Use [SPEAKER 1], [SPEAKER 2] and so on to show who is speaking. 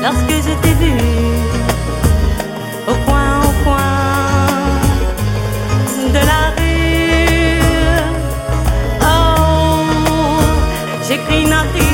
[SPEAKER 1] lorsque je t'ai vu au coin de la rue. Oh, j'écris notre